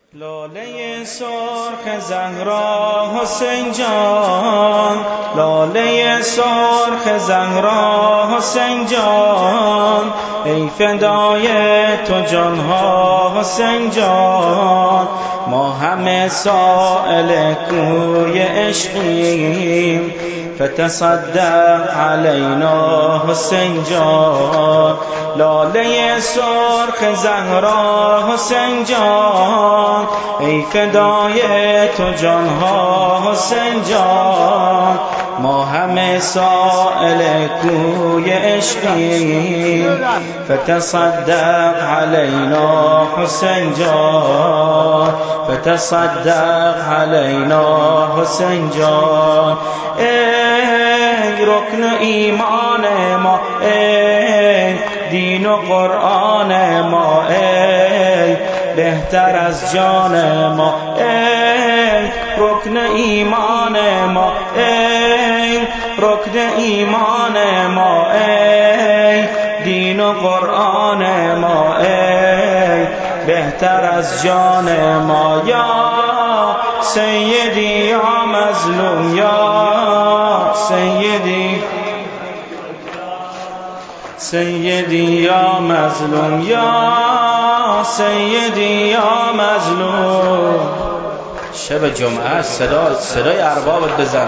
لاله سرخ زهرا حسین جان، لاله سرخ زهرا حسین جان، ای فدای تو جان ها حسین جان. ما همه سائل کوی عشقیم، فتصدق علینا حسین جان. لاله سرخ زهرا حسین جان، ای فدای تو جان ها حسین جان. ما همه سائل کوی عشقیم، فتصدق علینا حسین جان، فتصدق علینا حسین جان. ای رکن ایمان ما، ای دین و قرآن ما، ای بهتر از جان ما، ای رکن ایمان ما، ای رکن ایمان ما، ای دین و قرآن ما، ای بهتر از جان ما. یا سیدی یا مظلوم، یا سیدی، سیدی یا مظلوم، یا سیدی یا مظلوم. شب جمعه صدای اربابت بزن.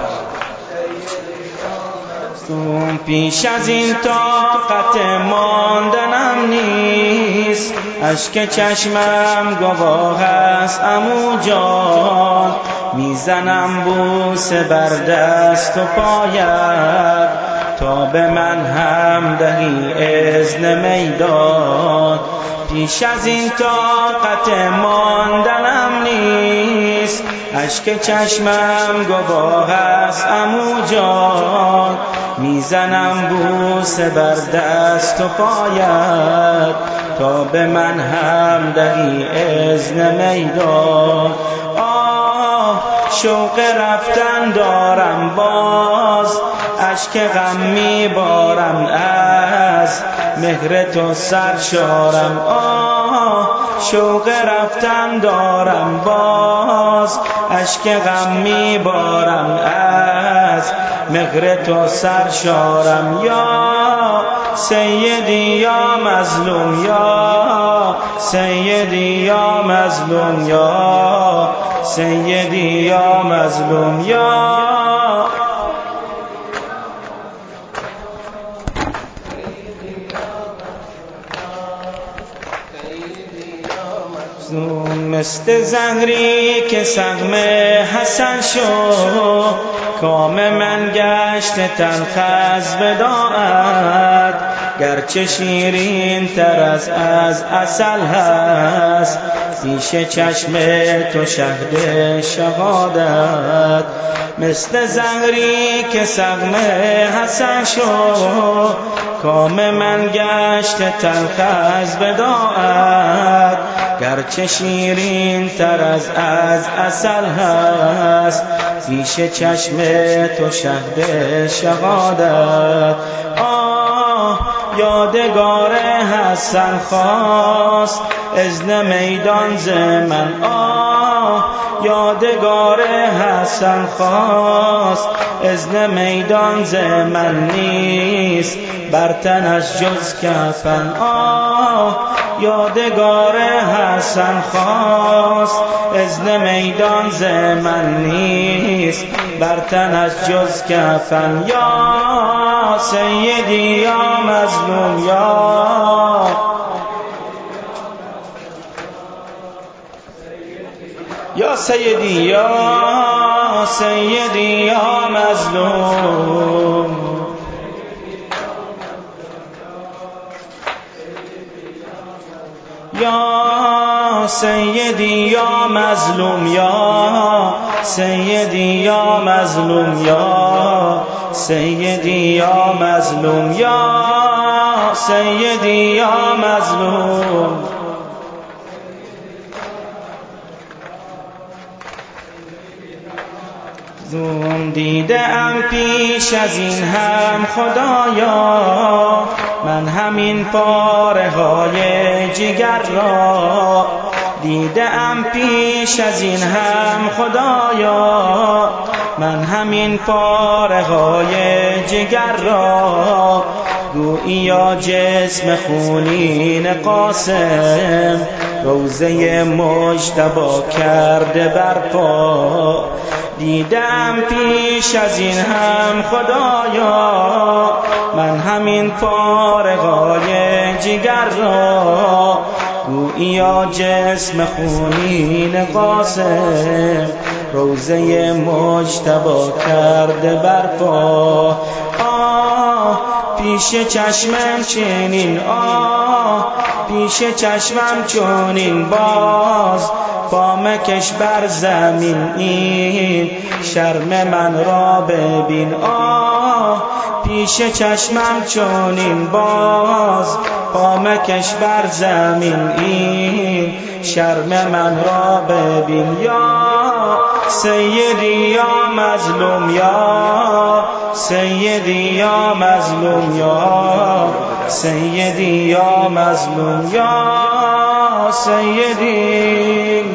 پیش از این طاقت ماندنم نیست، اشک چشمم گواه است عمو جان. میزنم بوسه بر دست و پایت، تا به من هم دهی اذن میدان. پیش از این طاقت ماندنم نیست، اشک چشمم گواه است عمو جان. میزنم بوسه بر دست و پایت، تا به من هم دهی اذن میدان. شوق رفتن دارم باز، اشک غم میبارم از مهر تو سرشارم. شوق رفتن دارم باز، اشک غم میبارم از مهر تو سرشارم. یا سیدی یا مظلوم، یا سیدی یا مظلوم، یا سیدی یا مظلوم. یا مثل زهری که سهم حسن شد، کام من گشت تلخ از وداعت. گرچه شیرین تر از عسل هست، پیش چشم تو شهد شهادت. مثل زهری که سهم حسن شد، کام من گشت تلخ از وداعت. گرچه شیرین تر از عسل هست، پیش چشم تو شهد شهادت. یادگار حسن خواست اذن میدان ز من. یادگار حسن خواست اذن میدان ز من، نیست بر تنش جز کفن. یادگار حسن خواست اذن میدان ز من، نیست بر تنش جز کفن. یا سیدی یا مظلوم، یا سیدی یا سیدی یا مظلوم. یا سیدی یا مظلوم، یا سیدی یا مظلوم، یا سیدی یا مظلوم، یا سیدی یا مظلوم. دیدم پیش از این هم خدایا، من همین پاره های جگر را دیدم پیش از این هم خدایا، من همین فارغای جگر را، گوییا جسم خونین قاسم روزه مجتبی کرده برپا. دیدم پیش از این هم خدایا، من همین فارغای جگر را، گوییا جسم خونین قاسم روزه مجتبی کرده برپا. پیش چشمم چنین پیش چشمم چنین باز پا مکش بر زمین، این شرم من را ببین. پیش چشمم چنین باز پا مکش بر زمین، این شرم من را ببین. یا سیدی یا مظلوم، یا سیدی یا مظلوم، یا سیدی یا مظلوم، یا سیدی.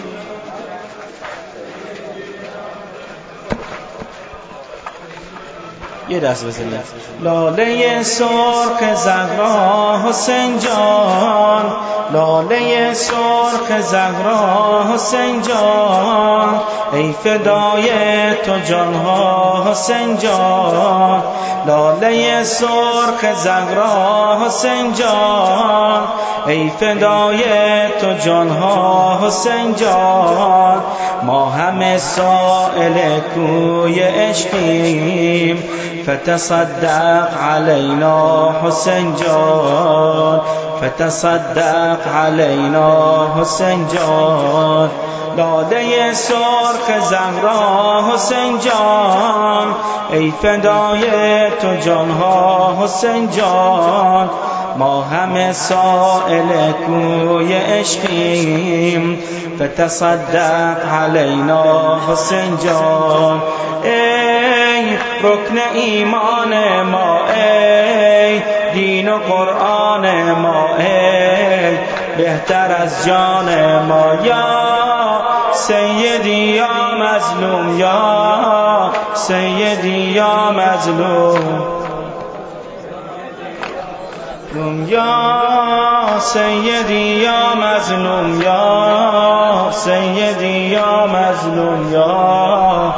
یه دست بزنید. لاله سرخ زهرا حسین جان، لاله سرخ زهرا حسین جان، ای فدای تو جانها حسین جان. لاله سرخ زهرا حسین جان، ای فدای تو جانها حسین جان. ما همه سائل کوی عشقیم، فتصدق علینا حسین جان، فتصدق علینا حسین جان. لاله سرخ زهرا حسین جان، ای فدای تو جانها حسین جان. ما همه سائل کوی عشقیم، فتصدق علینا حسین جان. ای رکن ایمان ما، ای دین و قرآن ما، ای بهتر از جان ما. یا سیدی یا مظلوم، یا سیدی یا مظلوم، یا سیدی یا مظلوم، یا سیدی یا مظلوم، یا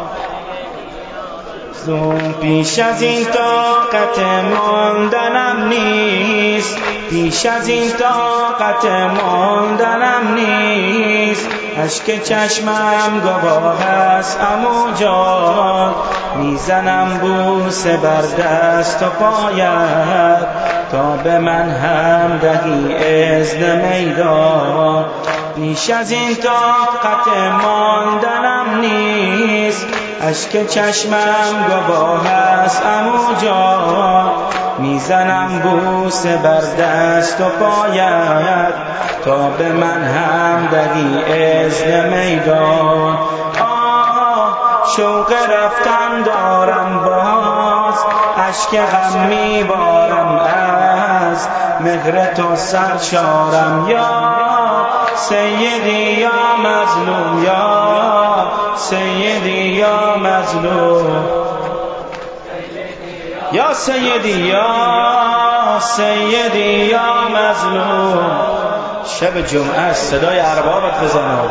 پیش از این طاقت ماندنم نیست، پیش از این طاقت ماندنم نیست. اشک چشمم گواه است عمو جان، میزنم بوسه بر دست و پایت تا به من هم دهی اذن میدان. پیش از این طاقت ماندنم نیست، اشک چشمم گواه است عمو جان، میزنم بوسه بر دست و پایت تا به من هم دهی اذن میدان. شوق رفتن دارم باز، اشک غم میبارم از مهر تو سرشارم. یا سیدی یا مظلوم، یا سیدی یا مظلوم، یا سیدی یا سیدی یا مظلوم. شب جمعه صدای اربابت بزنم.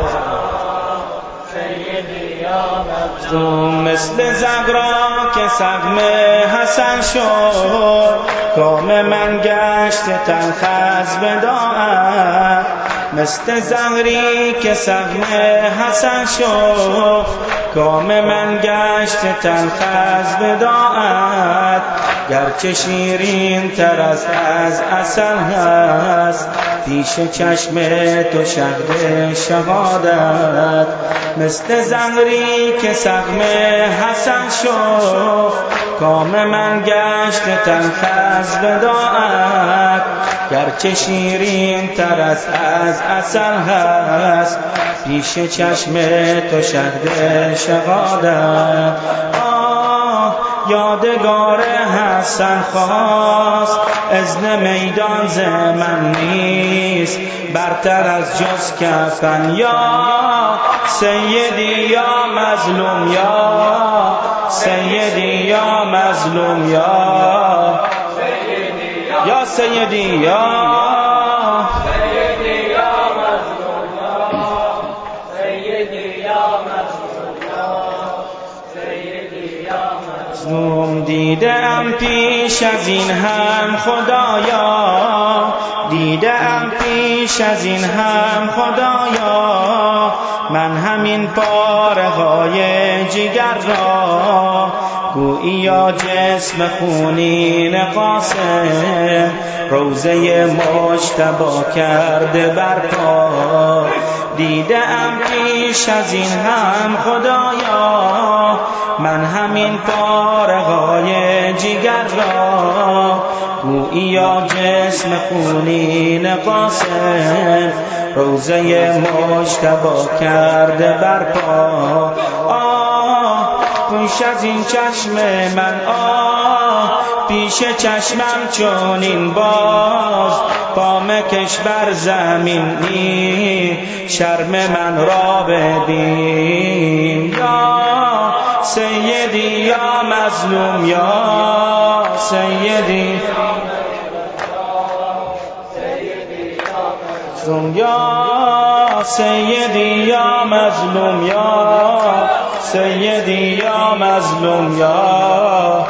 مثل زغرا که سقم حسن شد، کام من گشت تلخ از وداعت. مثل زغری که سقم حسن شد، کام من گشت تلخ از وداعت. گرچه شیرین تر از عسل هست، پیش چشم تو شهد شهادت. مثل زغری که سقم حسن شد، کام من گشت تلخ از وداعت. گرچه شیرین تر از عسل هست، پیش چشم تو شهد شهادت. یادگار حسن خواست، اذن میدان ز من نیست، برتر از جز کفن. یا سیدی یا مظلوم، یا سیدی یا مظلوم، یا سیدی یا دیدم پیش از این هم خدایا، دیدم پیش از این هم خدایا، من همین پاره های جگر را گوییا جسم خونین قاسم روزه مجتبی کرده برپا. دیدم پیش از این هم خدایا، من همین پاره های جگر را گوییا جسم خونین قاسم روزه مجتبی کرده برپا. پیش از این چشم من، پیش چشمم چونین باز پا مکش بر زمین، شرم من را ببین. یا سیدی یا مظلوم، یا سیدی یا سیدی یا مظلوم، یا سیدی یا مظلوم، یا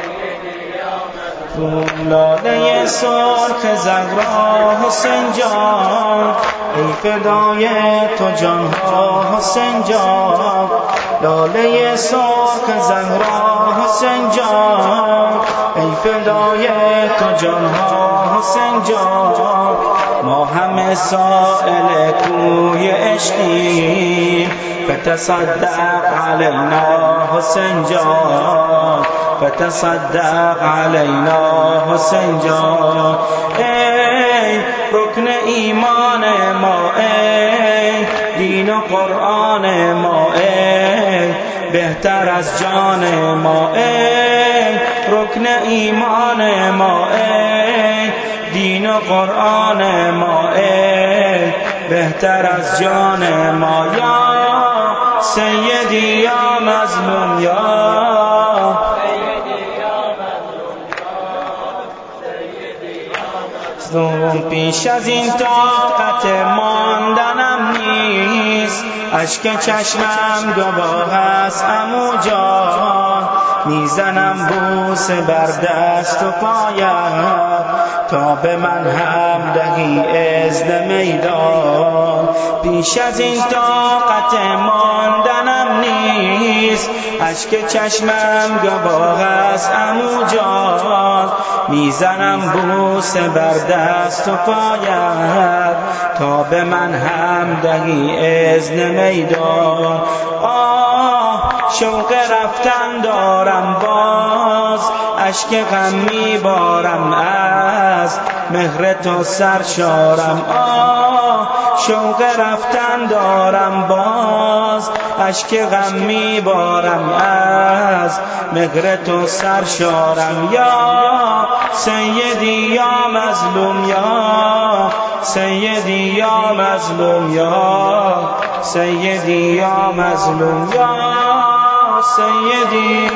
لاله سرخ زهرا حسین جان، ای فدای تو جان ها حسین جان. لاله سرخ زهرا حسین جان، ای فدای تو جان ها حسین جان. ما همه سائل کوی عشقیم، فتصدق علینا حسین جان، فتصدق علینا حسین جان. ای رکن ایمان ما، ای دین و قرآن ما، ای بهتر از جان ما، ای رکن ایمان ما، ای دین و قرآن ما، ای بهتر از جان ما. یا سیدی یا مظلوم، یا پیش از این طاقت ماندنم نیست، اشک چشمم گواه است عمو جان. میزنم بوس بر دست و پایم تا به من هم دهی اذن میدان. پیش از این طاقت ماندنم نیست، اشک چشمم گواه است عمو جان. میزنم بوس بر دست و پایم تا به من هم دهی اذن میدان. شوق رفتن دارم باز، اشک غم میبارم از مهر تو سرشارم. شوق رفتن دارم باز، اشک غم میبارم از مهر تو سرشارم. یا سیدی یا مظلوم، یا سیدی یا مظلوم، یا سیدی یا مظلوم، یا سیدی.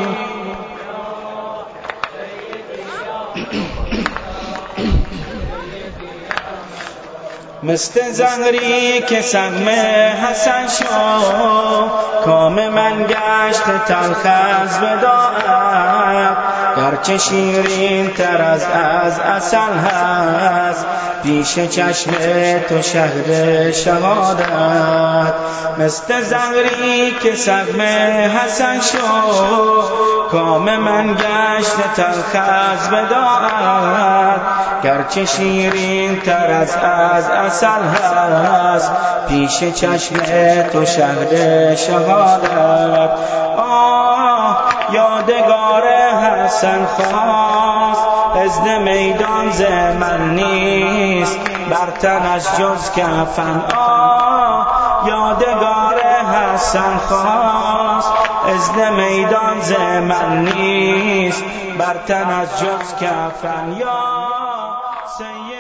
مثل زهری که سهم حسن شد، کام من گشت تلخ از وداعت. گرچه شیرین تر از عسل هست، پیش چشم تو شهد شهادت. مثل زهری که سهم حسن شد، کام من گشت تلخ از وداعت. گرچه شیرین تر از عسل هست، پیش چشم تو شهد شهادت. یادگار حسن خواست، اذن میدان ز من نیست، بر تنش جز کفن. یادگار حسن خواست، اذن میدان ز من نیست، بر تنش جز کفن. یا سید